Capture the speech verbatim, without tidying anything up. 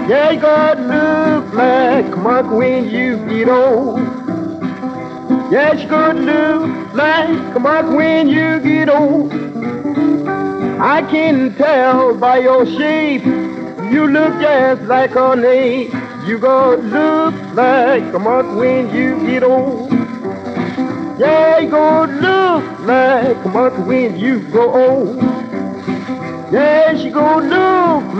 Yeah, you gonna look like a monk when you get old. Yeah, you gonna look like a monk when you get old. I can tell by your shape, you look just like a ape. You gonna look like a monk when you get old. Yeah, you gonna look like a monk when you grow old. Yeah, she gonna look